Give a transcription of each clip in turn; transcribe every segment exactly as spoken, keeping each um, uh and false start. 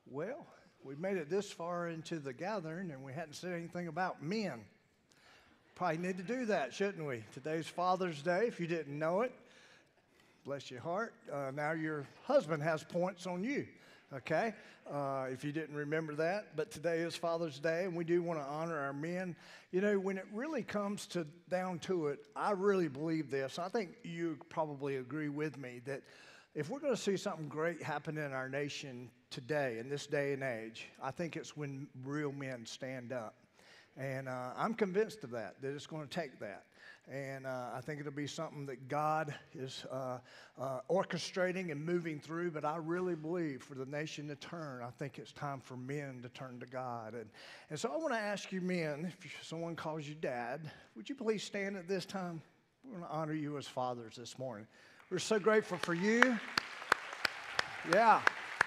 Well, we made it this far into the gathering and we hadn't said anything about men. Probably need to do that, shouldn't we? Today's Father's Day, if you didn't know it. Bless your heart. Uh, now your husband has points on you, okay? Uh, if you didn't remember that. But today is Father's Day, and we do want to honor our men. You know, when it really comes to down to it, I really believe this. I think you probably agree with me that if we're going to see something great happen in our nation today, in this day and age, I think it's when real men stand up. And uh, I'm convinced of that, that it's going to take that. And uh, I think it'll be something that God is uh, uh, orchestrating and moving through. But I really believe for the nation to turn, I think it's time for men to turn to God. And, and so I want to ask you men, if someone calls you dad, would you please stand at this time? We're going to honor you as fathers this morning. We're so grateful for you. Yeah.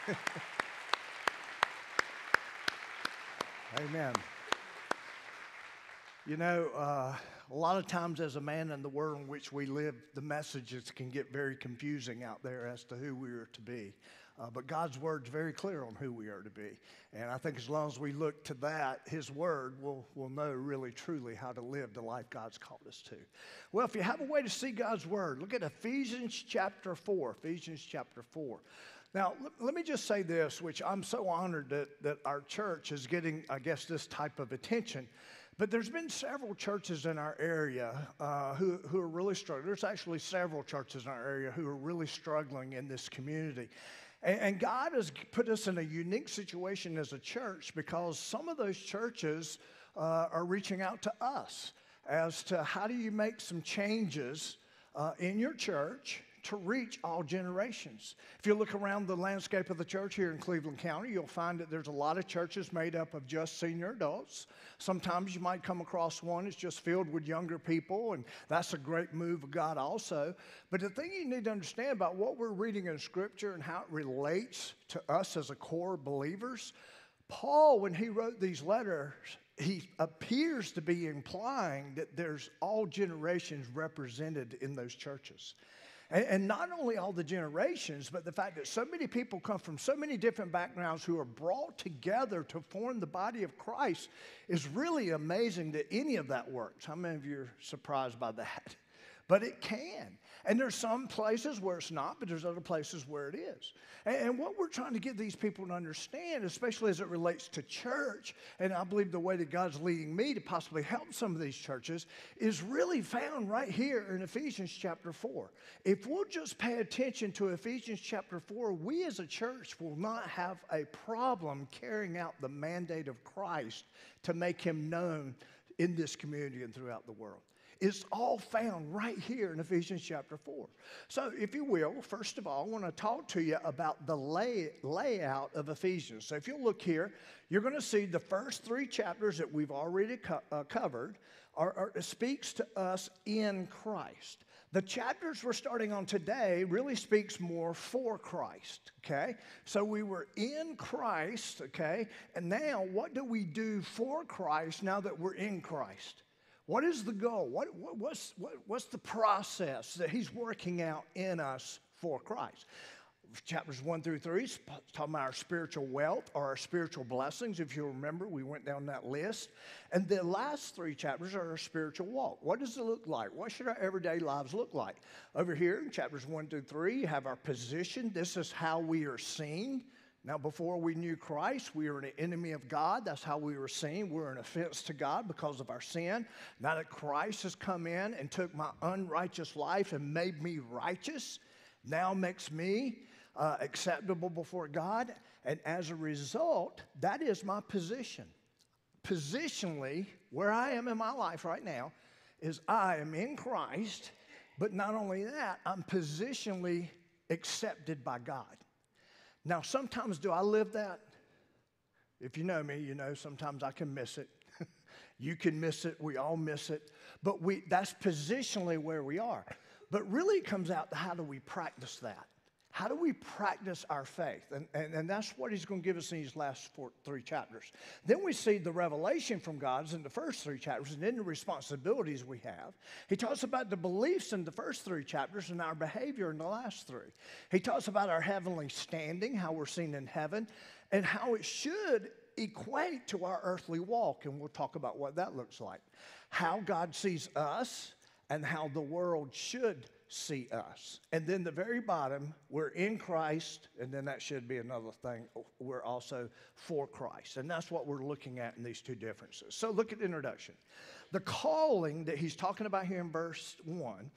Amen. You know, uh, a lot of times as a man in the world in which we live, the messages can get very confusing out there as to who we are to be. Uh, but God's word's very clear on who we are to be. And I think as long as we look to that, his word, we'll, we'll know really truly how to live the life God's called us to. Well, if you have a way to see God's word, look at Ephesians chapter four. Ephesians chapter four. Now, let, let me just say this, which I'm so honored that, that our church is getting, I guess, this type of attention. But there's been several churches in our area uh, who, who are really struggling. There's actually several churches in our area who are really struggling in this community. And, and God has put us in a unique situation as a church because some of those churches uh, are reaching out to us as to how do you make some changes uh, in your church to reach all generations. If you look around the landscape of the church here in Cleveland County, you'll find that there's a lot of churches made up of just senior adults. Sometimes you might come across one that's just filled with younger people, and that's a great move of God also. But the thing you need to understand about what we're reading in Scripture and how it relates to us as a core believers, Paul, when he wrote these letters, he appears to be implying that there's all generations represented in those churches. And not only all the generations, but the fact that so many people come from so many different backgrounds who are brought together to form the body of Christ is really amazing that any of that works. How many of you are surprised by that? But it can. And there's some places where it's not, but there's other places where it is. And, and what we're trying to get these people to understand, especially as it relates to church, and I believe the way that God's leading me to possibly help some of these churches, is really found right here in Ephesians chapter four. If we'll just pay attention to Ephesians chapter four, we as a church will not have a problem carrying out the mandate of Christ to make him known in this community and throughout the world. It's all found right here in Ephesians chapter four. So if you will, first of all, I want to talk to you about the lay, layout of Ephesians. So if you look here, you're going to see the first three chapters that we've already co- uh, covered are, are, speaks to us in Christ. The chapters we're starting on today really speaks more for Christ, okay? So we were in Christ, okay? And now what do we do for Christ now that we're in Christ? What is the goal? What, what, what's, what, what's the process that he's working out in us for Christ? Chapters one through three is talking about our spiritual wealth or our spiritual blessings. If you remember, we went down that list. And the last three chapters are our spiritual walk. What does it look like? What should our everyday lives look like? Over here in chapters one through three, you have our position. This is how we are seen. Now, before we knew Christ, we were an enemy of God. That's how we were seen. We're an offense to God because of our sin. Now that Christ has come in and took my unrighteous life and made me righteous, now makes me uh, acceptable before God. And as a result, that is my position. Positionally, where I am in my life right now is I am in Christ, but not only that, I'm positionally accepted by God. Now, sometimes do I live that? If you know me, you know sometimes I can miss it. You can miss it. We all miss it. But we that's positionally where we are. But really it comes out to how do we practice that? How do we practice our faith? And, and, and that's what he's going to give us in these last four, three chapters. Then we see the revelation from God in the first three chapters, and then the responsibilities we have. He talks about the beliefs in the first three chapters and our behavior in the last three. He talks about our heavenly standing, how we're seen in heaven, and how it should equate to our earthly walk, and we'll talk about what that looks like. How God sees us and how the world should see us. And then the very bottom, we're in Christ, and then that should be another thing. We're also for Christ. And that's what we're looking at in these two differences. So look at the introduction. The calling that he's talking about here in verse one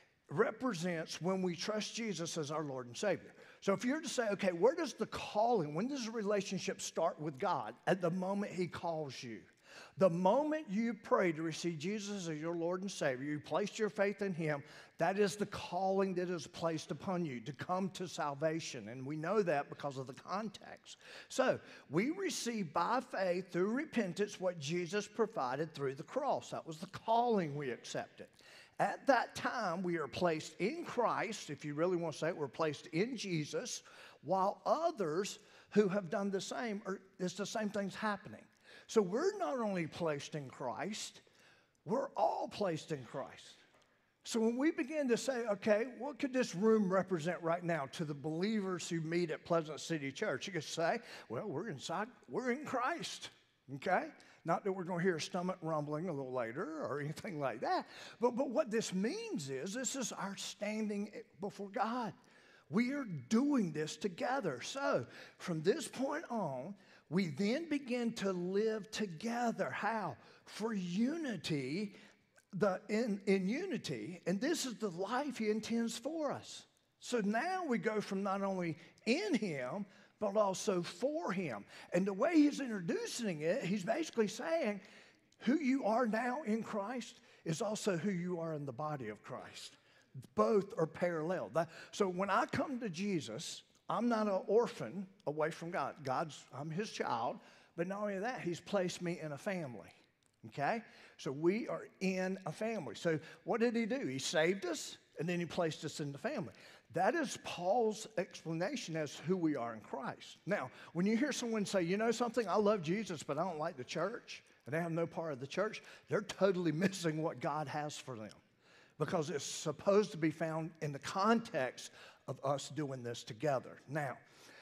represents when we trust Jesus as our Lord and Savior. So if you're to say, okay, where does the calling, when does the relationship start with God? At the moment he calls you. The moment you pray to receive Jesus as your Lord and Savior, you placed your faith in him, that is the calling that is placed upon you to come to salvation. And we know that because of the context. So we receive by faith through repentance what Jesus provided through the cross. That was the calling we accepted. At that time, we are placed in Christ, if you really want to say it, we're placed in Jesus, while others who have done the same, are, it's the same things happening. So we're not only placed in Christ, we're all placed in Christ. So when we begin to say, okay, what could this room represent right now to the believers who meet at Pleasant City Church? You could say, well, we're inside, we're in Christ, okay? Not that we're going to hear a stomach rumbling a little later or anything like that. But, but what this means is this is our standing before God. We are doing this together. So from this point on, we then begin to live together. How? For unity, the, in, in unity. And this is the life he intends for us. So now we go from not only in him, but also for him. And the way he's introducing it, he's basically saying who you are now in Christ is also who you are in the body of Christ. Both are parallel. That, so when I come to Jesus, I'm not an orphan away from God. God's, I'm his child. But not only that, he's placed me in a family. Okay? So we are in a family. So what did he do? He saved us, and then he placed us in the family. That is Paul's explanation as who we are in Christ. Now, when you hear someone say, you know something, I love Jesus, but I don't like the church, and they have no part of the church, they're totally missing what God has for them. Because it's supposed to be found in the context of us doing this together. Now,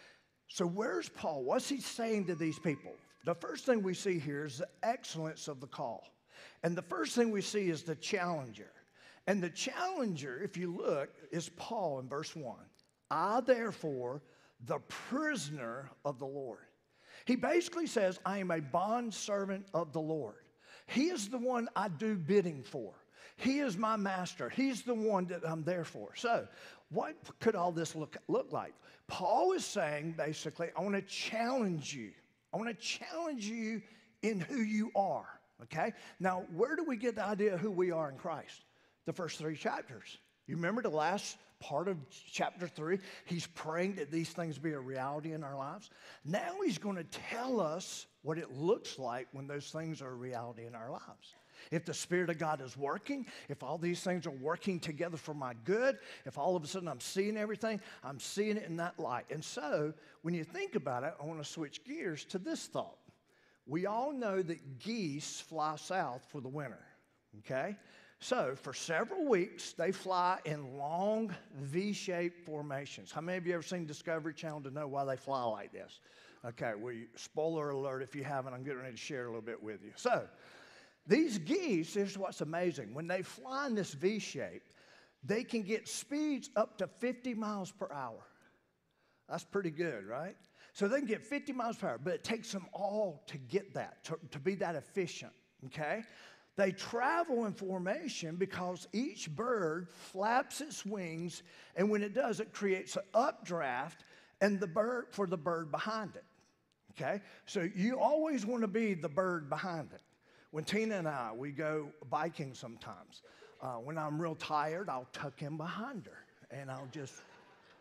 so where's Paul? What's he saying to these people? The first thing we see here is the excellence of the call. And the first thing we see is the challenger. And the challenger, if you look, is Paul in verse one. I, therefore, the prisoner of the Lord. He basically says, I am a bondservant of the Lord. He is the one I do bidding for. He is my master. He's the one that I'm there for. So what could all this look, look like? Paul is saying, basically, I want to challenge you. I want to challenge you in who you are, okay? Now, where do we get the idea of who we are in Christ? The first three chapters. You remember the last part of chapter three? He's praying that these things be a reality in our lives. Now he's going to tell us what it looks like when those things are a reality in our lives. If the Spirit of God is working, if all these things are working together for my good, if all of a sudden I'm seeing everything, I'm seeing it in that light. And so, when you think about it, I want to switch gears to this thought. We all know that geese fly south for the winter, okay? So, for several weeks, they fly in long V-shaped formations. How many of you ever seen Discovery Channel to know why they fly like this? Okay, well, spoiler alert if you haven't, I'm getting ready to share a little bit with you. So, these geese, here's what's amazing. When they fly in this V shape, they can get speeds up to fifty miles per hour. That's pretty good, right? So they can get fifty miles per hour, but it takes them all to get that, to, to be that efficient, okay? They travel in formation because each bird flaps its wings, and when it does, it creates an updraft and the bird for the bird behind it, okay? So you always want to be the bird behind it. When Tina and I, we go biking sometimes. Uh, when I'm real tired, I'll tuck in behind her, and I'll just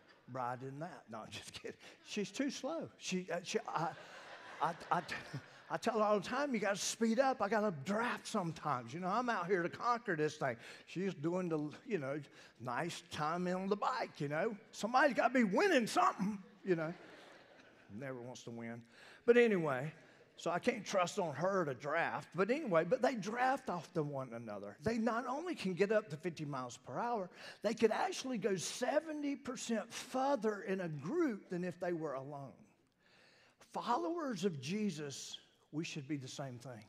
ride in that. No, I'm just kidding. She's too slow. She, uh, she I, I, I, I tell her all the time, you got to speed up. I got to draft sometimes. You know, I'm out here to conquer this thing. She's doing the, you know, nice time on the bike, you know. Somebody's got to be winning something, you know. Never wants to win. But anyway, so I can't trust on her to draft. But anyway, but they draft off to one another. They not only can get up to fifty miles per hour, they could actually go seventy percent further in a group than if they were alone. Followers of Jesus, we should be the same thing.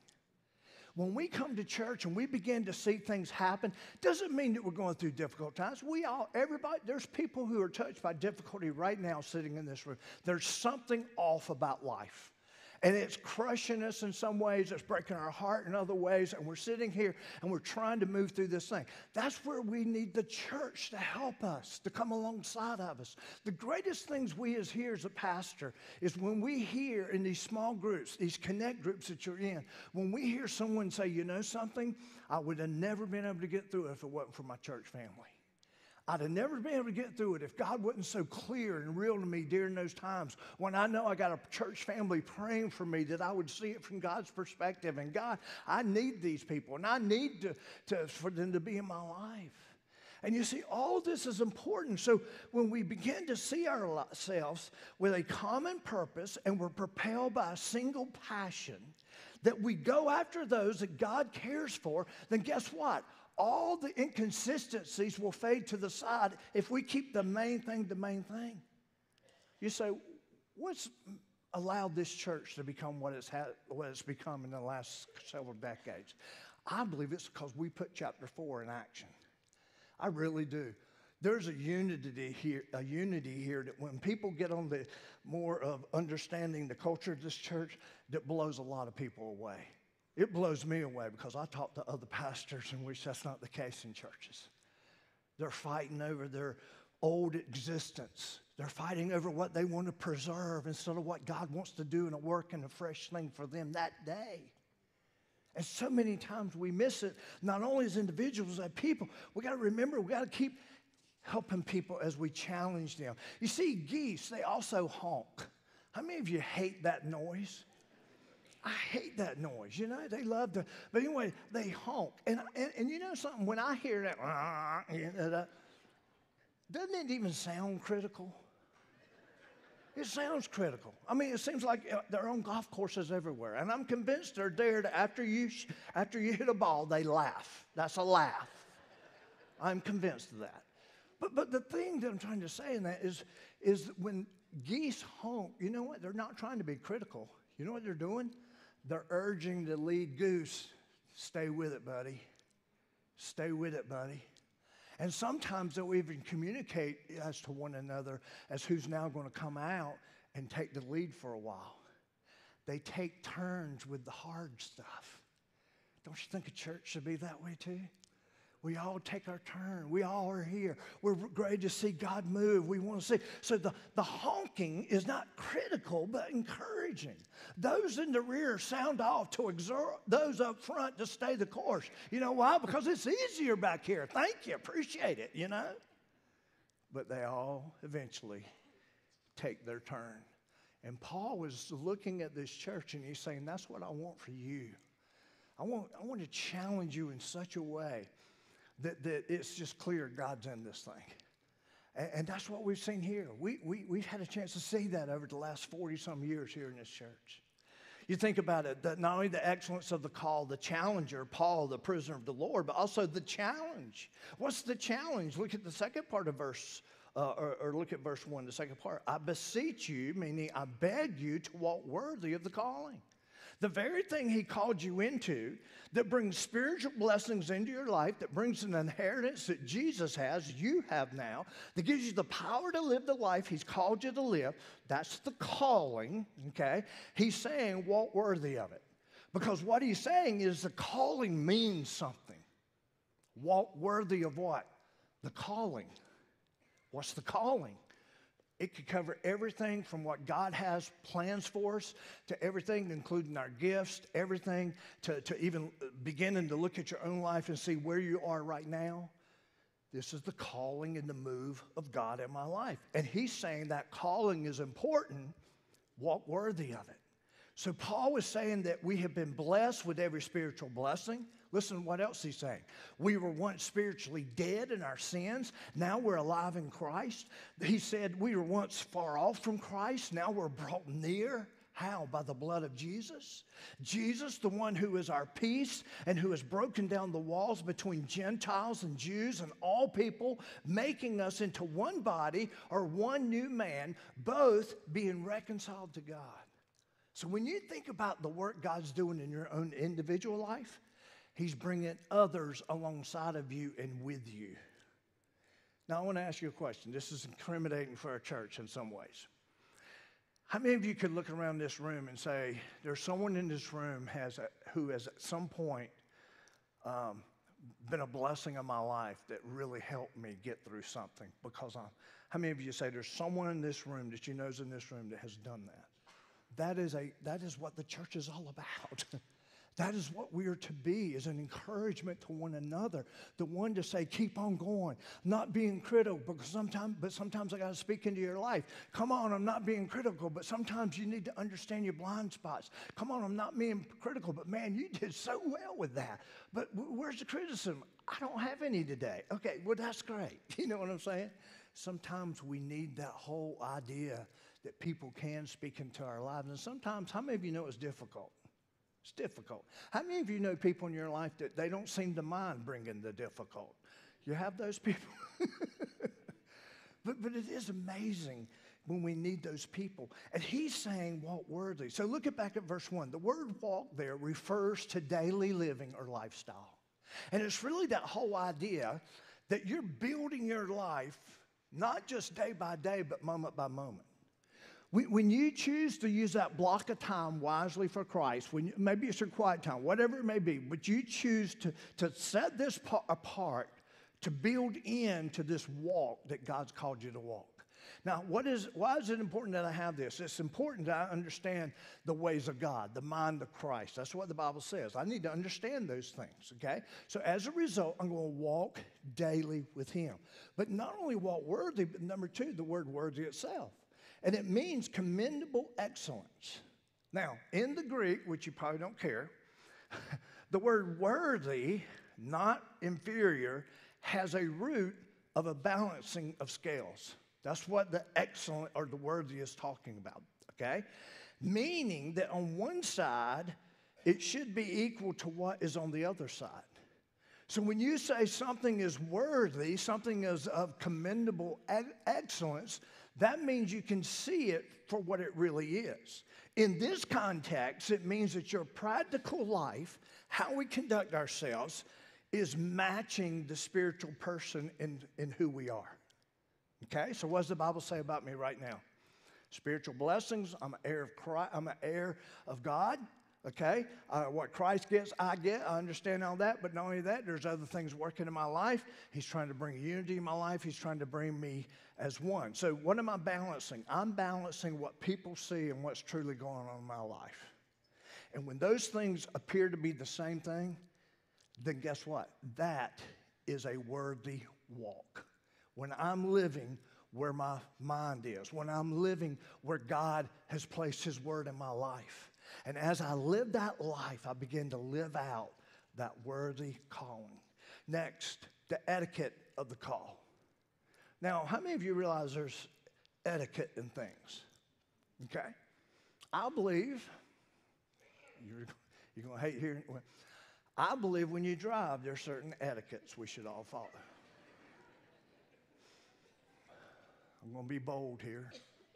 When we come to church and we begin to see things happen, doesn't mean that we're going through difficult times. We all, everybody, there's people who are touched by difficulty right now sitting in this room. There's something off about life. And it's crushing us in some ways, it's breaking our heart in other ways, and we're sitting here and we're trying to move through this thing. That's where we need the church to help us, to come alongside of us. The greatest things we as here as a pastor is when we hear in these small groups, these connect groups that you're in, when we hear someone say, you know something, I would have never been able to get through it if it wasn't for my church family. I'd have never been able to get through it if God wasn't so clear and real to me during those times when I know I got a church family praying for me, that I would see it from God's perspective. And God, I need these people, and I need to, to, for them to be in my life. And you see, all this is important. So when we begin to see ourselves with a common purpose and we're propelled by a single passion, that we go after those that God cares for, then guess what? All the inconsistencies will fade to the side if we keep the main thing the main thing. You say, what's allowed this church to become what it's, had, what it's become in the last several decades? I believe it's because we put chapter four in action. I really do. There's a unity here, a unity here that when people get on the more of understanding the culture of this church, that blows a lot of people away. It blows me away because I talk to other pastors in which that's not the case in churches. They're fighting over their old existence. They're fighting over what they want to preserve instead of what God wants to do in a work and a fresh thing for them that day. And so many times we miss it, not only as individuals, as people. We got to remember, we got to keep helping people as we challenge them. You see, geese, they also honk. How many of you hate that noise? I hate that noise, you know, they love to, but anyway, they honk. And, and, and you know something, when I hear that, you know, that, doesn't it even sound critical? It sounds critical. I mean, it seems like they're on golf courses everywhere. And I'm convinced they're there to, after you, after you hit a ball, they laugh. That's a laugh. I'm convinced of that. But, but the thing that I'm trying to say in that is, is when geese honk, you know what? They're not trying to be critical. You know what they're doing? They're urging the lead goose, stay with it, buddy. Stay with it, buddy. And sometimes they'll even communicate as to one another as who's now going to come out and take the lead for a while. They take turns with the hard stuff. Don't you think a church should be that way too? We all take our turn. We all are here. We're ready to see God move. We want to see. So the, the honking is not critical, but encouraging. Those in the rear sound off to exhort those up front to stay the course. You know why? Because it's easier back here. Thank you. Appreciate it, you know. But they all eventually take their turn. And Paul was looking at this church and he's saying, that's what I want for you. I want, I want to challenge you in such a way That, that it's just clear God's in this thing. And, and that's what we've seen here. We, we, we've had a chance to see that over the last forty-some years here in this church. You think about it, that not only the excellence of the call, the challenger, Paul, the prisoner of the Lord, but also the challenge. What's the challenge? Look at the second part of verse, uh, or, or look at verse one, the second part. I beseech you, meaning I beg you to walk worthy of the calling. The very thing he called you into that brings spiritual blessings into your life, that brings an inheritance that Jesus has, you have now, that gives you the power to live the life he's called you to live. That's the calling, okay? He's saying walk worthy of it. Because what he's saying is the calling means something. Walk worthy of what? The calling. What's the calling? It could cover everything from what God has plans for us to everything, including our gifts, everything, to, to even beginning to look at your own life and see where you are right now. This is the calling and the move of God in my life. And he's saying that calling is important. Walk worthy of it. So Paul was saying that we have been blessed with every spiritual blessing. Listen to what else he's saying. We were once spiritually dead in our sins. Now we're alive in Christ. He said we were once far off from Christ. Now we're brought near. How? By the blood of Jesus. Jesus, the one who is our peace and who has broken down the walls between Gentiles and Jews and all people, making us into one body or one new man, both being reconciled to God. So when you think about the work God's doing in your own individual life, He's bringing others alongside of you and with you. Now, I want to ask you a question. This is incriminating for our church in some ways. How many of you could look around this room and say, there's someone in this room has a, who has at some point um, been a blessing in my life that really helped me get through something? Because I'm, how many of you say there's someone in this room that you know is in this room that has done that? That is, a, that is what the church is all about. That is what we are to be, is an encouragement to one another. The one to say, keep on going, not being critical, because sometimes, but sometimes I got to speak into your life. Come on, I'm not being critical, but sometimes you need to understand your blind spots. Come on, I'm not being critical, but man, you did so well with that. But where's the criticism? I don't have any today. Okay, well, that's great. You know what I'm saying? Sometimes we need that whole idea that people can speak into our lives. And sometimes, how many of you know it's difficult? It's difficult. How many of you know people in your life that they don't seem to mind bringing the difficult? You have those people? but, but it is amazing when we need those people. And he's saying walk worthy. So look at back at verse one. The word walk there refers to daily living or lifestyle. And it's really that whole idea that you're building your life not just day by day, but moment by moment. When you choose to use that block of time wisely for Christ, when you, maybe it's your quiet time, whatever it may be, but you choose to, to set this apart to build into this walk that God's called you to walk. Now, what is, why is it important that I have this? It's important that I understand the ways of God, the mind of Christ. That's what the Bible says. I need to understand those things, okay? So as a result, I'm going to walk daily with Him. But not only walk worthy, but number two, the word worthy itself. And it means commendable excellence. Now, in the Greek, which you probably don't care, the word worthy, not inferior, has a root of a balancing of scales. That's what the excellent or the worthy is talking about, okay? Meaning that on one side, it should be equal to what is on the other side. So when you say something is worthy, something is of commendable excellence, that means you can see it for what it really is. In this context, it means that your practical life, how we conduct ourselves, is matching the spiritual person in, in who we are. Okay, so what does the Bible say about me right now? Spiritual blessings, I'm an heir of Christ, I'm an heir of God. Okay, uh, what Christ gets, I get. I understand all that, but not only that, there's other things working in my life. He's trying to bring unity in my life. He's trying to bring me as one. So what am I balancing? I'm balancing what people see and what's truly going on in my life. And when those things appear to be the same thing, then guess what? That is a worthy walk. When I'm living where my mind is, when I'm living where God has placed His word in my life. And as I live that life, I begin to live out that worthy calling. Next, the etiquette of the call. Now, how many of you realize there's etiquette in things? Okay? I believe, you're, you're going to hate hearing it. I believe when you drive, there's certain etiquettes we should all follow. I'm going to be bold here.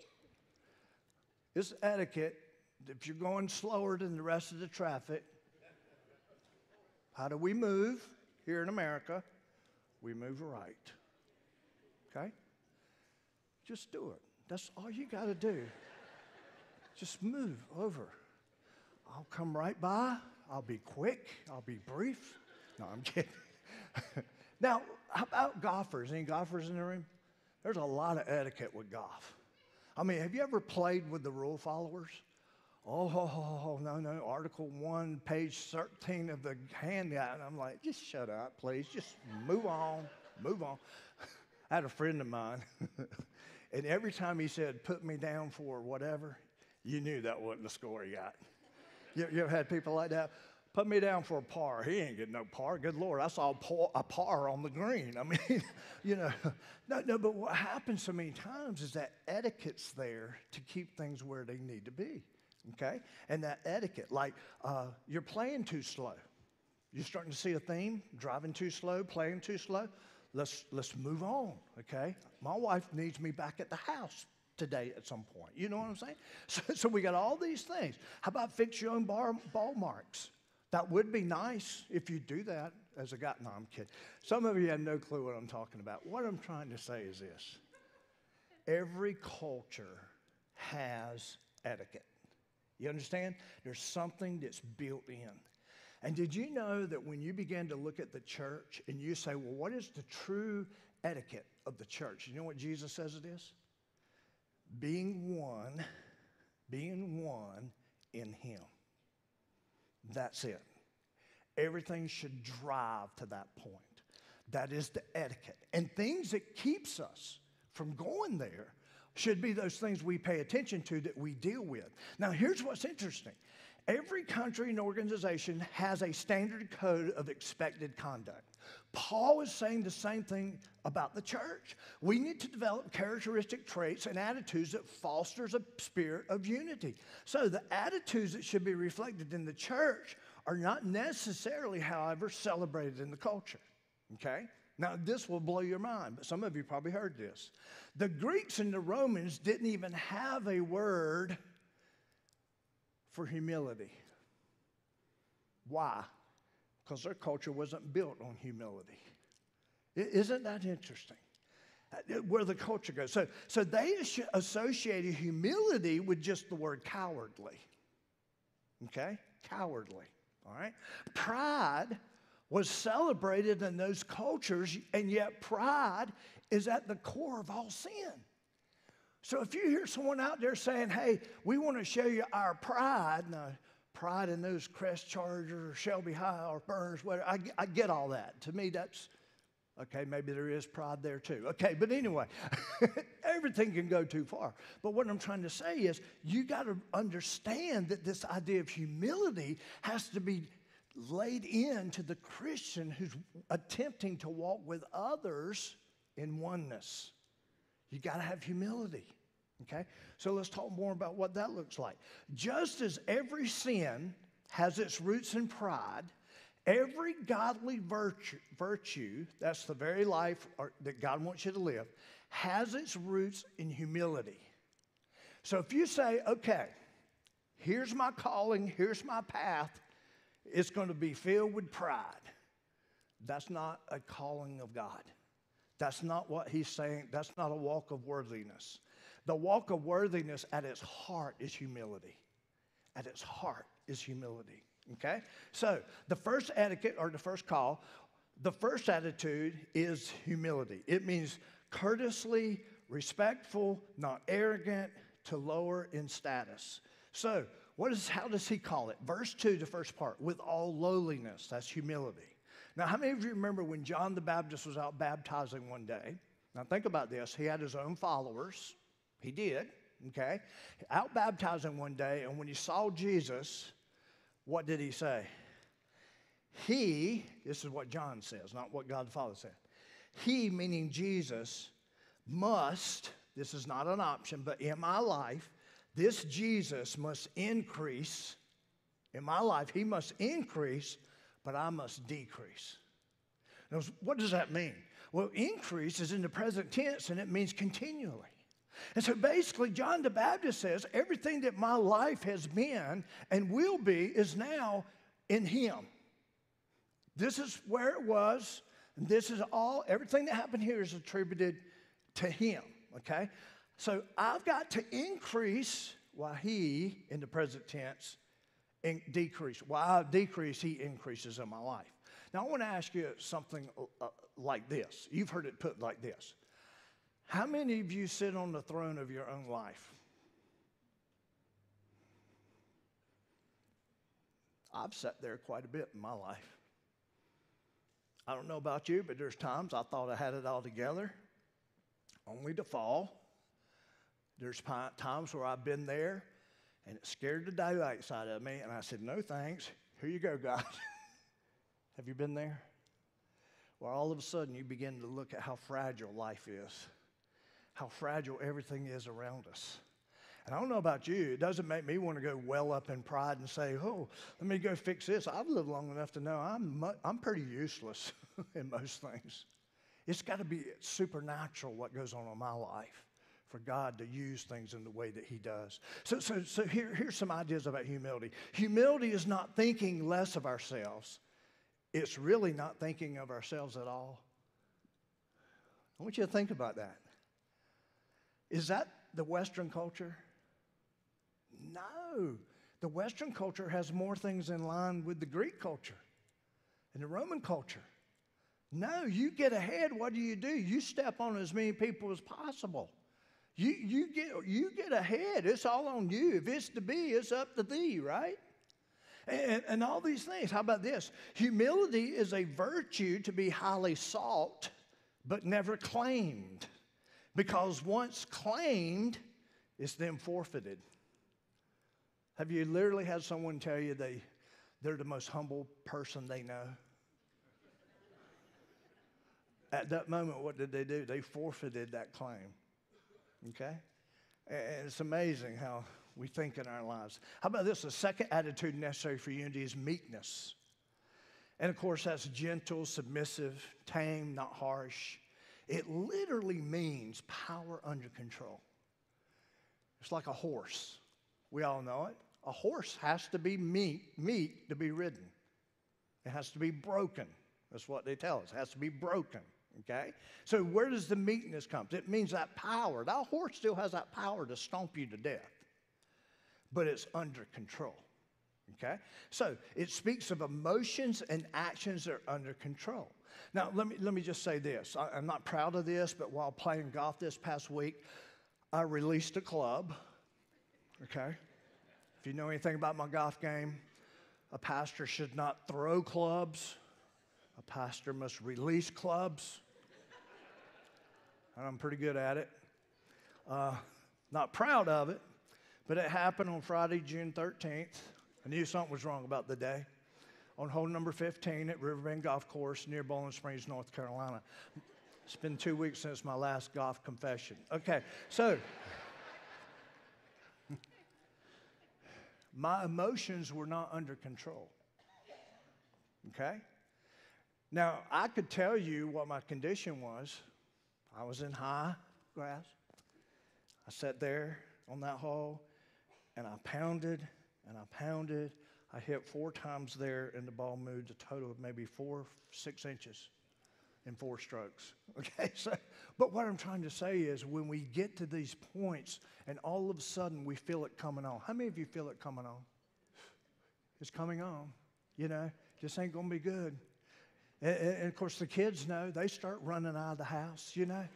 This etiquette, if you're going slower than the rest of the traffic, how do we move here in America? We move right. Okay? Just do it. That's all you got to do. Just move over. I'll come right by. I'll be quick. I'll be brief. No, I'm kidding. Now, how about golfers? Any golfers in the room? There's a lot of etiquette with golf. I mean, have you ever played with the rule followers? Oh, oh, oh, oh, no, no, Article one, page thirteen of the handout. And I'm like, just shut up, please. Just move on, move on. I had a friend of mine, and every time he said, put me down for whatever, you knew that wasn't the score he got. you, you ever had people like that? Put me down for a par. He ain't getting no par. Good Lord, I saw a par, a par on the green. I mean, you know, no, no, but what happens so many times is that etiquette's there to keep things where they need to be, okay? And that etiquette, like uh, you're playing too slow. You're starting to see a theme, driving too slow, playing too slow. Let's, let's move on, okay? My wife needs me back at the house today at some point. You know what I'm saying? So, so we got all these things. How about fix your own bar, ball marks? That would be nice if you do that as a guy. No, I'm kidding. Some of you have no clue what I'm talking about. What I'm trying to say is this. Every culture has etiquette. You understand? There's something that's built in. And did you know that when you begin to look at the church and you say, well, what is the true etiquette of the church? You know what Jesus says it is? Being one, being one in him. That's it. Everything should drive to that point. That is the etiquette. And things that keeps us from going there should be those things we pay attention to that we deal with. Now, here's what's interesting. Every country and organization has a standard code of expected conduct. Paul is saying the same thing about the church. We need to develop characteristic traits and attitudes that fosters a spirit of unity. So the attitudes that should be reflected in the church are not necessarily, however, celebrated in the culture, okay? Now, this will blow your mind, but some of you probably heard this. The Greeks and the Romans didn't even have a word for humility. Why? Because their culture wasn't built on humility. Isn't that interesting? Where the culture goes. So, so they associated humility with just the word cowardly. Okay? Cowardly. All right? Pride was celebrated in those cultures, and yet pride is at the core of all sin. So if you hear someone out there saying, hey, we want to show you our pride, now, pride in those Crest Chargers or Shelby High or Burns, whatever, I, I get all that. To me, that's, okay, maybe there is pride there too. Okay, but anyway, everything can go too far. But what I'm trying to say is you got to understand that this idea of humility has to be laid into the Christian who's attempting to walk with others in oneness. You got to have humility, okay? So let's talk more about what that looks like. Just as every sin has its roots in pride, every godly virtue, virtue that's the very life or, that God wants you to live, has its roots in humility. So if you say, okay, here's my calling, here's my path, it's going to be filled with pride. That's not a calling of God. That's not what he's saying. That's not a walk of worthiness. The walk of worthiness at its heart is humility. At its heart is humility, okay? So the first etiquette or the first call, the first attitude is humility. It means courteously, respectful, not arrogant, to lower in status. So what is, how does he call it? Verse two, the first part, with all lowliness, that's humility. Now, how many of you remember when John the Baptist was out baptizing one day? Now, think about this. He had his own followers. He did, okay? Out baptizing one day, and when he saw Jesus, what did he say? He, this is what John says, not what God the Father said. He, meaning Jesus, must, this is not an option, but in my life, this Jesus must increase. In my life, he must increase, but I must decrease. Now, what does that mean? Well, increase is in the present tense, and it means continually. And so basically, John the Baptist says, everything that my life has been and will be is now in him. This is where it was, and this is all, everything that happened here is attributed to him, okay? So I've got to increase while he, in the present tense, in decrease. While I decrease, he increases in my life. Now, I want to ask you something uh, like this. You've heard it put like this. How many of you sit on the throne of your own life? I've sat there quite a bit in my life. I don't know about you, but there's times I thought I had it all together, only to fall. There's times where I've been there, And it scared the daylights out of me, and I said, no thanks. Here you go, God. Have you been there? Well, all of a sudden, you begin to look at how fragile life is, how fragile everything is around us. And I don't know about you, it doesn't make me want to go well up in pride and say, oh, let me go fix this. I've lived long enough to know I'm, mu- I'm pretty useless in most things. It's got to be supernatural what goes on in my life for God to use things in the way that he does. So, so, so here, here's some ideas about humility. Humility is not thinking less of ourselves. It's really not thinking of ourselves at all. I want you to think about that. Is that the Western culture? No. The Western culture has more things in line with the Greek culture and the Roman culture. No, you get ahead. What do you do? You step on as many people as possible. You, you, get, you get ahead. It's all on you. If it's to be, it's up to thee, right? And, and all these things. How about this? Humility is a virtue to be highly sought, but never claimed. Because once claimed, it's then forfeited. Have you literally had someone tell you they, they're the most humble person they know? At that moment, what did they do? They forfeited that claim. Okay? And it's amazing how we think in our lives. How about this? The second attitude necessary for unity is meekness. And of course, that's gentle, submissive, tame, not harsh. It literally means power under control. It's like a horse. We all know it. A horse has to be meek, meek to be ridden. It has to be broken. That's what they tell us. It has to be broken. Okay? So where does the meekness come? It means that power. That horse still has that power to stomp you to death. But it's under control. Okay? So it speaks of emotions and actions that are under control. Now, let me, let me just say this. I, I'm not proud of this, but while playing golf this past week, I released a club. Okay? If you know anything about my golf game, a pastor should not throw clubs. A pastor must release clubs. And I'm pretty good at it. Uh, not proud of it, but it happened on Friday, June thirteenth. I knew something was wrong about the day. On hole number fifteen at Riverbend Golf Course near Bowling Springs, North Carolina. It's been two weeks since my last golf confession. Okay, so my emotions were not under control. Okay? Now, I could tell you what my condition was. I was in high grass. I sat there on that hole, and I pounded, and I pounded. I hit four times there, and the ball moved a total of maybe four, six inches in four strokes. Okay, so, but what I'm trying to say is when we get to these points, and all of a sudden we feel it coming on. How many of you feel it coming on? It's coming on. You know, this ain't going to be good. And, and, of course, the kids know. They start running out of the house, you know.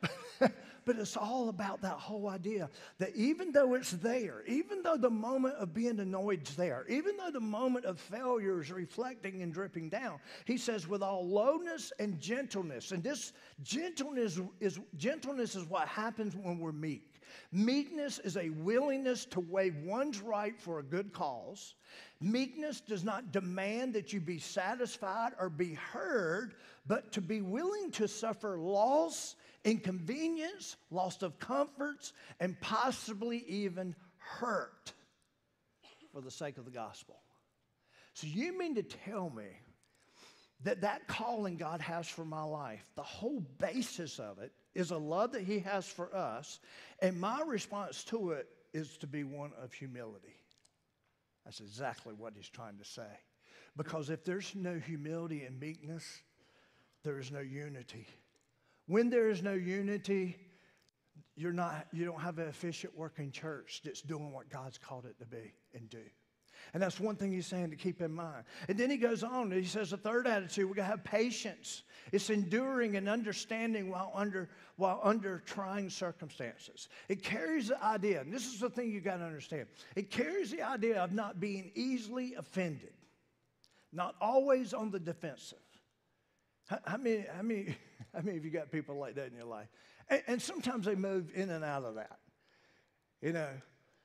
But it's all about that whole idea that even though it's there, even though the moment of being annoyed is there, even though the moment of failure is reflecting and dripping down, he says, with all lowness and gentleness. And this gentleness is, gentleness is what happens when we're meek. Meekness is a willingness to waive one's right for a good cause. Meekness does not demand that you be satisfied or be heard, but to be willing to suffer loss, inconvenience, loss of comforts, and possibly even hurt for the sake of the gospel. So you mean to tell me that that calling God has for my life, the whole basis of it is a love that he has for us, and my response to it is to be one of humility. That's exactly what he's trying to say. Because if there's no humility and meekness, there is no unity. When there is no unity, you're not, you don't have an efficient working church that's doing what God's called it to be and do. And that's one thing he's saying to keep in mind. And then he goes on, and he says the third attitude, we're going to have patience. It's enduring and understanding while under, while under trying circumstances. It carries the idea, and this is the thing you got to understand. It carries the idea of not being easily offended, not always on the defensive. How, how many, how many, how many of you got people like that in your life? And, and sometimes they move in and out of that. You know,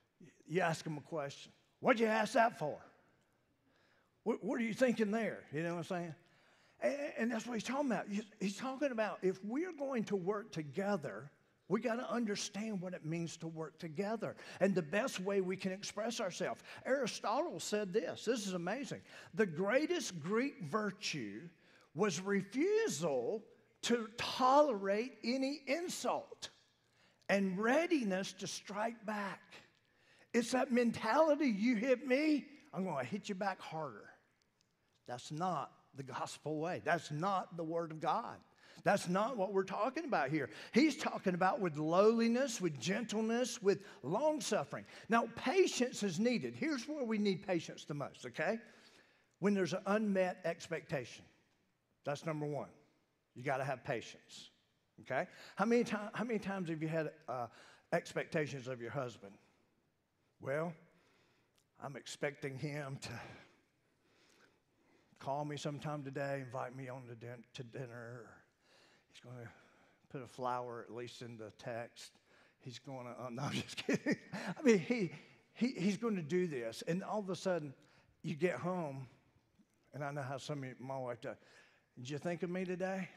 you ask them a question. What'd you ask that for? What, what are you thinking there? You know what I'm saying? And, and that's what he's talking about. He's, he's talking about if we're going to work together, we got to understand what it means to work together and the best way we can express ourselves. Aristotle said this. This is amazing. The greatest Greek virtue was refusal to tolerate any insult and readiness to strike back. It's that mentality, you hit me, I'm going to hit you back harder. That's not the gospel way. That's not the word of God. That's not what we're talking about here. He's talking about with lowliness, with gentleness, with long-suffering. Now, patience is needed. Here's where we need patience the most, okay? When there's an unmet expectation. That's number one. You got to have patience, okay? How many, time, how many times have you had uh, expectations of your husband? Well, I'm expecting him to call me sometime today, invite me on to, din- to dinner. He's going to put a flower at least in the text. He's going to, oh, no, I'm just kidding. I mean, he, he he's going to do this. And all of a sudden, you get home, and I know how some of you, my wife does. Did you think of me today?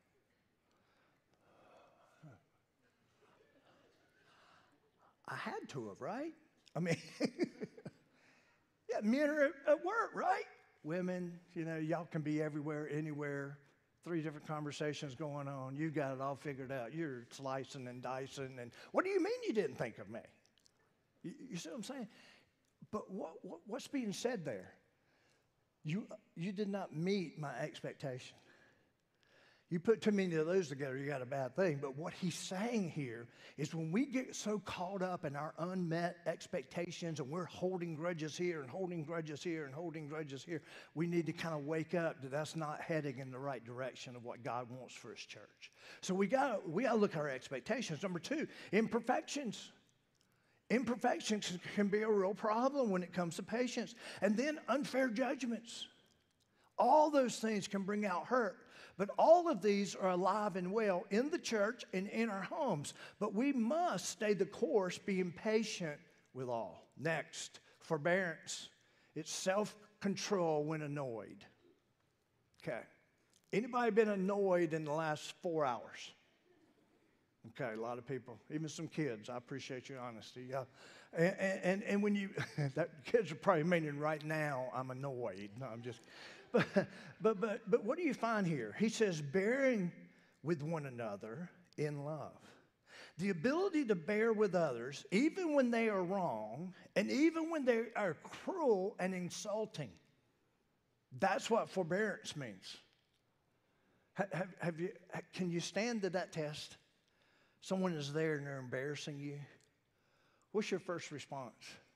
I had to have, right? I mean, yeah, men are at work, right? Women, you know, y'all can be everywhere, anywhere. Three different conversations going on. You got it all figured out. You're slicing and dicing. And what do you mean you didn't think of me? You, you see what I'm saying? But what, what, what's being said there? You, you did not meet my expectation. You put too many of those together, you got a bad thing. But what he's saying here is when we get so caught up in our unmet expectations and we're holding grudges here and holding grudges here and holding grudges here, we need to kind of wake up that that's not heading in the right direction of what God wants for his church. So we got we got to look at our expectations. Number two, imperfections. Imperfections can be a real problem when it comes to patience. And then unfair judgments. All those things can bring out hurt. But all of these are alive and well in the church and in our homes. But we must stay the course, being patient with all. Next, forbearance. It's self-control when annoyed. Okay. Anybody been annoyed in the last four hours? Okay, a lot of people, even some kids. I appreciate your honesty. Yeah. And, and, and when you, that kids are probably meaning right now, I'm annoyed. No, I'm just But, but, but, but what do you find here? He says, bearing with one another in love. The ability to bear with others, even when they are wrong, and even when they are cruel and insulting. That's what forbearance means. Have, have you, can you stand to that test? Someone is there and they're embarrassing you. What's your first response?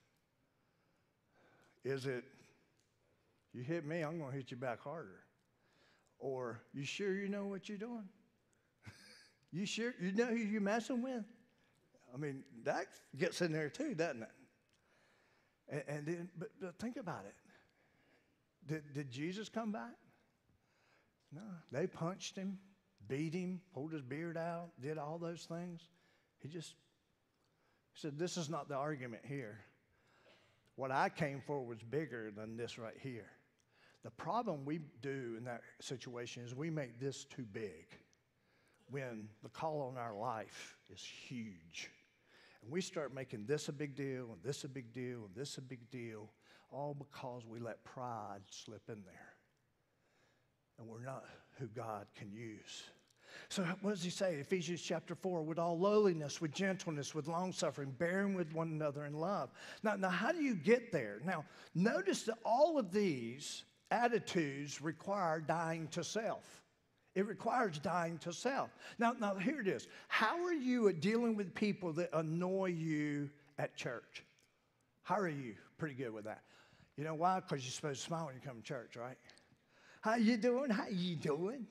Is it, you hit me, I'm going to hit you back harder? Or, you sure you know what you're doing? You sure you know who you're messing with? I mean, that gets in there too, doesn't it? And, and then, but, but think about it. Did, did Jesus come back? No. They punched him, beat him, pulled his beard out, did all those things. He just said, this is not the argument here. What I came for was bigger than this right here. The problem we do in that situation is we make this too big when the call on our life is huge. And we start making this a big deal, and this a big deal, and this a big deal, all because we let pride slip in there. And we're not who God can use. So what does he say? Ephesians chapter four, with all lowliness, with gentleness, with long-suffering, bearing with one another in love. Now, now, how do you get there? Now, notice that all of these attitudes require dying to self. It requires dying to self. Now, now here it is. How are you at dealing with people that annoy you at church? How are you? Pretty good with that. You know why? Because you're supposed to smile when you come to church, right? How you doing? How you doing?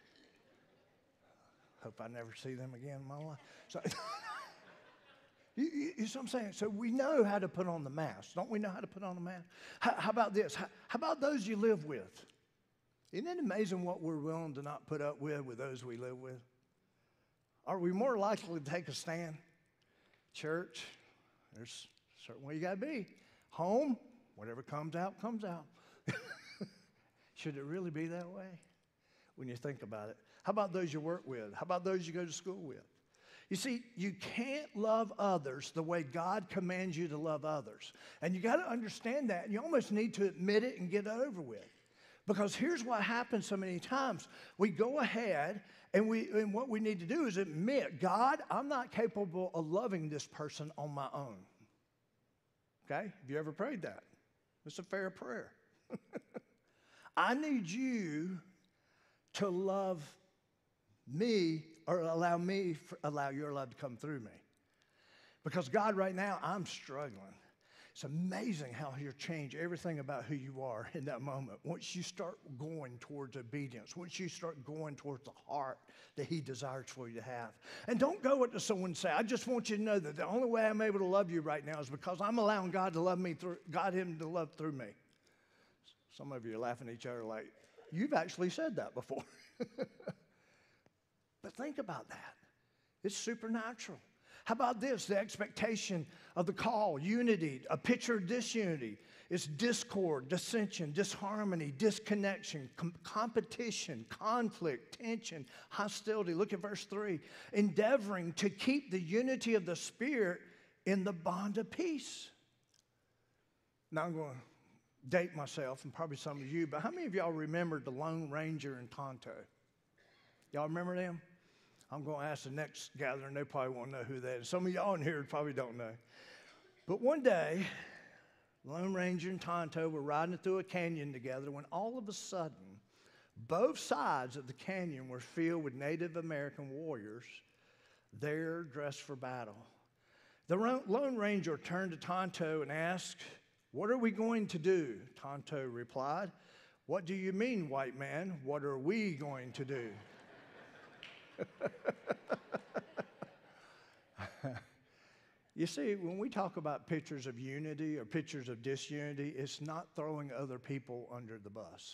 Hope I never see them again in my life. So, you, you, you see what I'm saying? So we know how to put on the mask. Don't we know how to put on the mask? How, how about this? How, how about those you live with? Isn't it amazing what we're willing to not put up with with those we live with? Are we more likely to take a stand? Church, there's certain way you got to be. Home, whatever comes out, comes out. Should it really be that way when you think about it? How about those you work with? How about those you go to school with? You see, you can't love others the way God commands you to love others. And you got to understand that. And you almost need to admit it and get it over with. Because here's what happens so many times. We go ahead and, we, and what we need to do is admit, God, I'm not capable of loving this person on my own. Okay? Have you ever prayed that? It's a fair prayer. I need you to love me or allow me, allow your love to come through me. Because God, right now, I'm struggling. It's amazing how He'll change everything about who you are in that moment. Once you start going towards obedience, once you start going towards the heart that He desires for you to have. And don't go what someone say. I just want you to know that the only way I'm able to love you right now is because I'm allowing God to love me through, God Him to love through me. Some of you are laughing at each other like, you've actually said that before. But think about that. It's supernatural. How about this? The expectation of the call, unity, a picture of disunity. It's discord, dissension, disharmony, disconnection, com- competition, conflict, tension, hostility. Look at verse three. Endeavoring to keep the unity of the Spirit in the bond of peace. Now I'm going to date myself and probably some of you, but how many of y'all remember the Lone Ranger and Tonto? Y'all remember them? I'm going to ask the next gathering. They probably won't know who that is. Some of y'all in here probably don't know. But one day, Lone Ranger and Tonto were riding through a canyon together when all of a sudden, both sides of the canyon were filled with Native American warriors there dressed for battle. The Lone Ranger turned to Tonto and asked, "What are we going to do?" Tonto replied, "What do you mean, white man? What are we going to do?" You see, when we talk about pictures of unity or pictures of disunity, it's not throwing other people under the bus.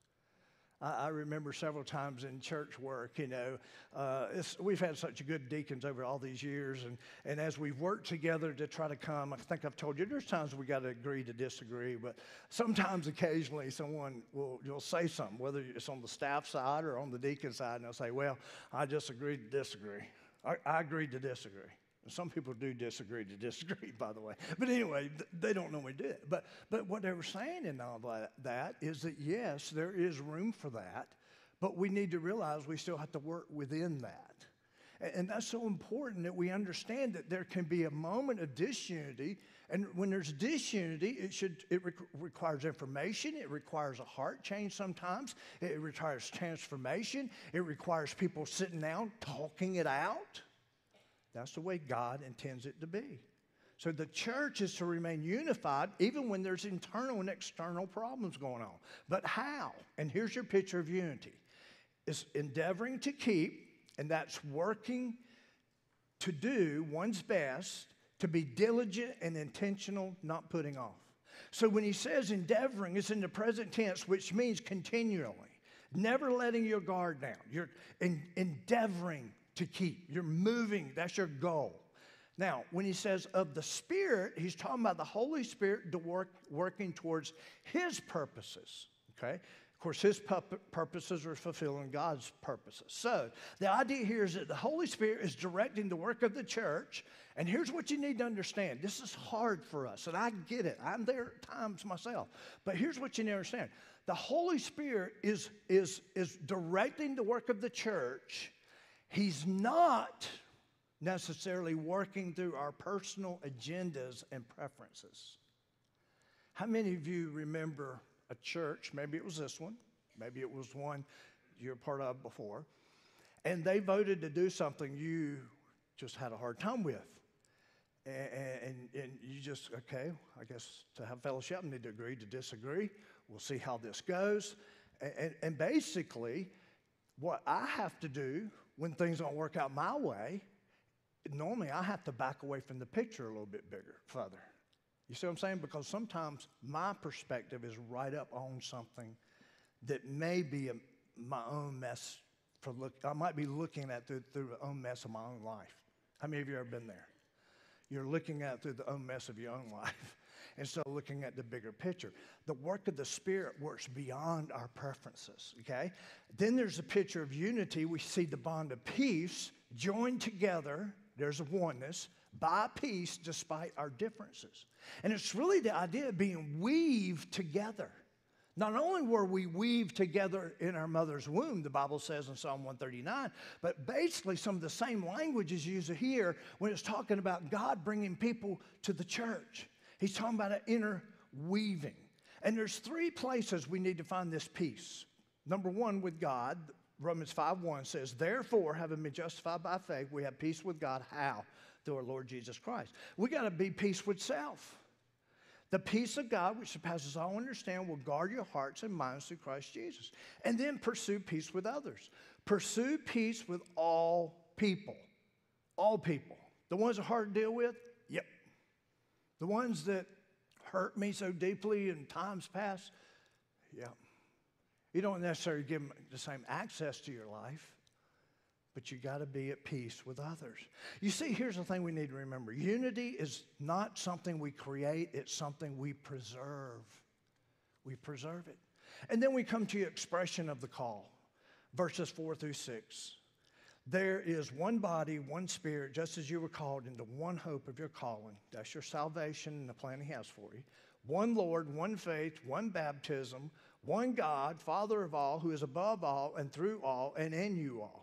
I, I remember several times in church work, you know, uh, it's, we've had such good deacons over all these years, and, and as we've worked together to try to come, I think I've told you, there's times we got to agree to disagree, but sometimes occasionally someone will you'll say something, whether it's on the staff side or on the deacon side, and they'll say, "Well, I just agreed to disagree. I, I agreed to disagree." Some people do disagree to disagree, by the way. But anyway, th- they don't normally do it. But, but what they were saying in all that, that is that, yes, there is room for that, but we need to realize we still have to work within that. And, and that's so important that we understand that there can be a moment of disunity, and when there's disunity, it, should, it re- requires information. It requires a heart change sometimes. It requires transformation. It requires people sitting down, talking it out. That's the way God intends it to be. So the church is to remain unified even when there's internal and external problems going on. But how? And here's your picture of unity. It's endeavoring to keep, and that's working to do one's best, to be diligent and intentional, not putting off. So when he says endeavoring, it's in the present tense, which means continually. Never letting your guard down. You're in, endeavoring to keep. You're moving. That's your goal. Now, when he says of the Spirit, he's talking about the Holy Spirit to work, working towards His purposes. Okay? Of course, His purposes are fulfilling God's purposes. So, the idea here is that the Holy Spirit is directing the work of the church. And here's what you need to understand. This is hard for us, and I get it. I'm there at times myself. But here's what you need to understand. The Holy Spirit is, is, is directing the work of the church. He's not necessarily working through our personal agendas and preferences. How many of you remember a church, maybe it was this one, maybe it was one you're part of before, and they voted to do something you just had a hard time with? And, and, and you just, okay, I guess to have fellowship, I need to agree to disagree. We'll see how this goes. And, and, and basically, what I have to do when things don't work out my way, normally I have to back away from the picture a little bit bigger, further. You see what I'm saying? Because sometimes my perspective is right up on something that may be a, my own mess. For look, I might be looking at through, through the own mess of my own life. How many of you have ever been there? You're looking at it through the own mess of your own life instead of looking at the bigger picture. The work of the Spirit works beyond our preferences, okay? Then there's a picture of unity. We see the bond of peace joined together. There's a oneness by peace despite our differences. And it's really the idea of being weaved together. Not only were we weaved together in our mother's womb, the Bible says in Psalm one thirty-nine, but basically some of the same language is used here when it's talking about God bringing people to the church. He's talking about an inner weaving. And there's three places we need to find this peace. Number one, with God. Romans five one says, therefore, having been justified by faith, we have peace with God. How? Through our Lord Jesus Christ. We got to be peace with self. The peace of God, which surpasses all understanding, will guard your hearts and minds through Christ Jesus. And then pursue peace with others. Pursue peace with all people. All people. The ones that are hard to deal with? Yep. The ones that hurt me so deeply in times past? Yep. You don't necessarily give them the same access to your life, but you got to be at peace with others. You see, here's the thing we need to remember. Unity is not something we create, it's something we preserve. We preserve it. And then we come to the expression of the call, verses four through six. There is one body, one spirit, just as you were called into one hope of your calling. That's your salvation and the plan He has for you. One Lord, one faith, one baptism, one God, Father of all, who is above all and through all and in you all.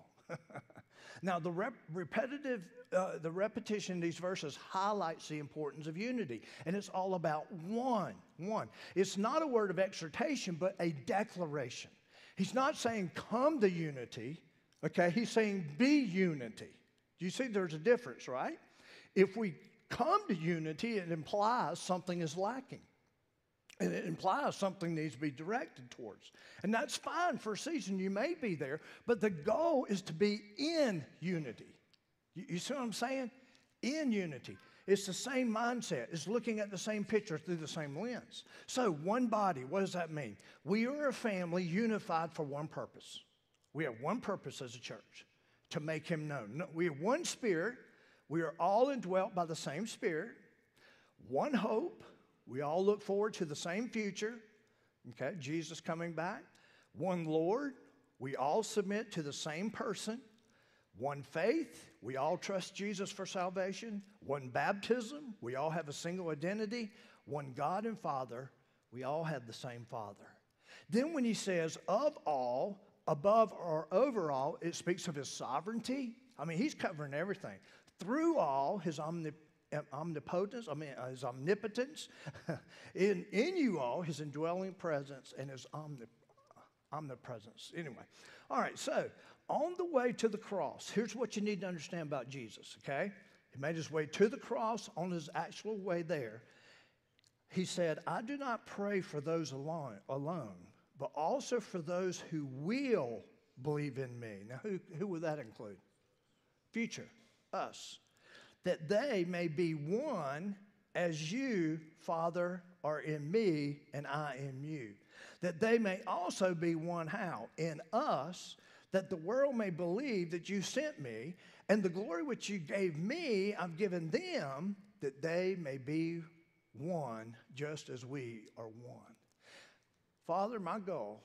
Now, the rep- repetitive, uh, the repetition in these verses highlights the importance of unity, and it's all about one, one. It's not a word of exhortation, but a declaration. He's not saying come to unity, okay? He's saying be unity. Do you see there's a difference, right? If we come to unity, it implies something is lacking. And it implies something needs to be directed towards. And that's fine for a season. You may be there. But the goal is to be in unity. You, you see what I'm saying? In unity. It's the same mindset. It's looking at the same picture through the same lens. So one body, what does that mean? We are a family unified for one purpose. We have one purpose as a church, to make Him known. No, we have one Spirit. We are all indwelt by the same Spirit. One hope. We all look forward to the same future, okay, Jesus coming back. One Lord, we all submit to the same person. One faith, we all trust Jesus for salvation. One baptism, we all have a single identity. One God and Father, we all have the same Father. Then when He says of all, above or over all, it speaks of His sovereignty. I mean, He's covering everything. Through all, His omnipotence. Omnipotence, I mean, uh, His omnipotence, in, in you all, His indwelling presence and His omnip omnipresence. Anyway, all right, so on the way to the cross, here's what you need to understand about Jesus, okay? He made His way to the cross. On His actual way there, He said, I do not pray for those alone, alone, but also for those who will believe in me. Now, who, who would that include? Future, us. That they may be one as you, Father, are in me and I in you. That they may also be one how? In us, that the world may believe that you sent me, and the glory which you gave me, I've given them, that they may be one just as we are one. Father, my goal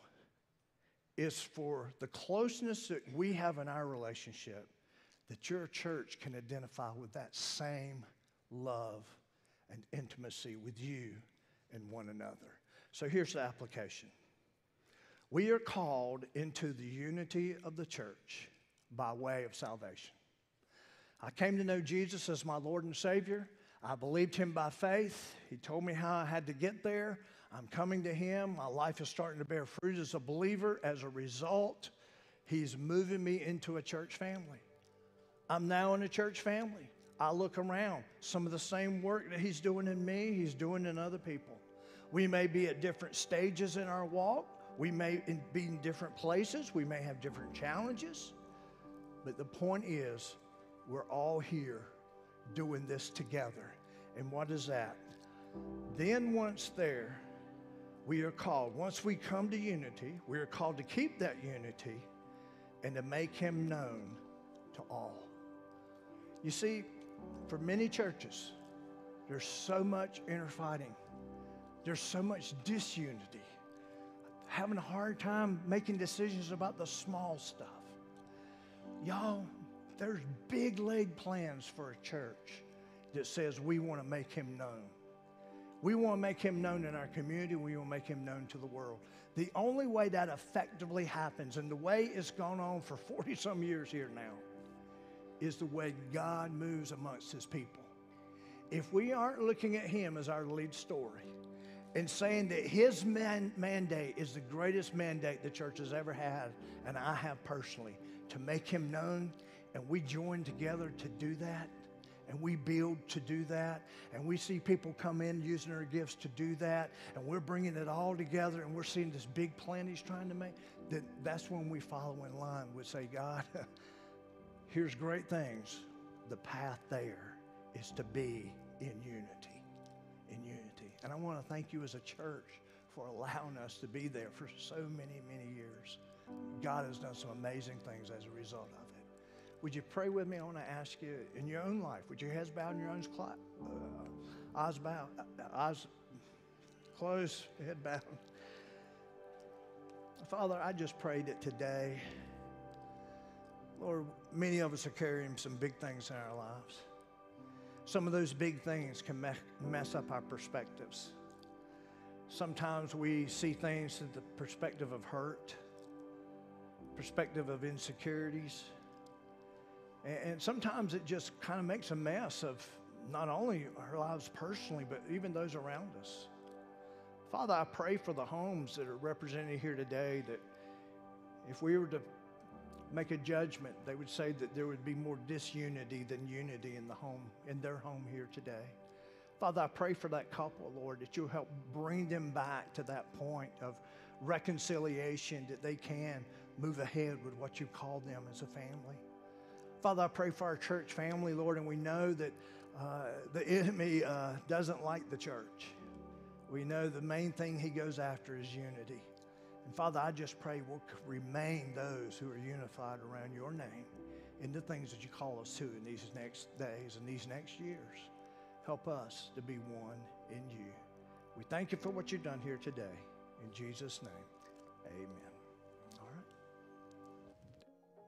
is for the closeness that we have in our relationship, that your church can identify with that same love and intimacy with you and one another. So here's the application. We are called into the unity of the church by way of salvation. I came to know Jesus as my Lord and Savior. I believed Him by faith. He told me how I had to get there. I'm coming to Him. My life is starting to bear fruit as a believer. As a result, He's moving me into a church family. I'm now in a church family. I look around. Some of the same work that He's doing in me, He's doing in other people. We may be at different stages in our walk. We may be in different places. We may have different challenges. But the point is, we're all here doing this together. And what is that? Then once there, we are called, once we come to unity, we are called to keep that unity and to make Him known to all. You see, for many churches, there's so much inner fighting. There's so much disunity. Having a hard time making decisions about the small stuff. Y'all, there's big laid plans for a church that says we want to make him known. We want to make him known in our community. We want to make him known to the world. The only way that effectively happens, and the way it's gone on for forty some years here now, is the way God moves amongst his people. If we aren't looking at him as our lead story and saying that his man, mandate is the greatest mandate the church has ever had, and I have personally, to make him known, and we join together to do that, and we build to do that, and we see people come in using their gifts to do that, and we're bringing it all together, and we're seeing this big plan he's trying to make, then that's when we follow in line. We say, God, here's great things. The path there is to be in unity, in unity. And I want to thank you as a church for allowing us to be there for so many, many years. God has done some amazing things as a result of it. Would you pray with me? I want to ask you, in your own life, would your heads bowed and your own cl- uh, eyes bowed, uh, eyes closed, head bowed. Father, I just pray that today, Lord, many of us are carrying some big things in our lives. Some of those big things can me- mess up our perspectives. Sometimes we see things through the perspective of hurt, perspective of insecurities. And, and sometimes it just kind of makes a mess of not only our lives personally, but even those around us. Father, I pray for the homes that are represented here today, that if we were to make a judgment, they would say that there would be more disunity than unity in the home, in their home here today. Father, I pray for that couple, Lord, that you'll help bring them back to that point of reconciliation, that they can move ahead with what you've called them as a family. Father, I pray for our church family, Lord, and we know that uh, the enemy uh, doesn't like the church. We know the main thing he goes after is unity. And Father, I just pray we'll remain those who are unified around your name in the things that you call us to in these next days and these next years. Help us to be one in you. We thank you for what you've done here today. In Jesus' name, amen.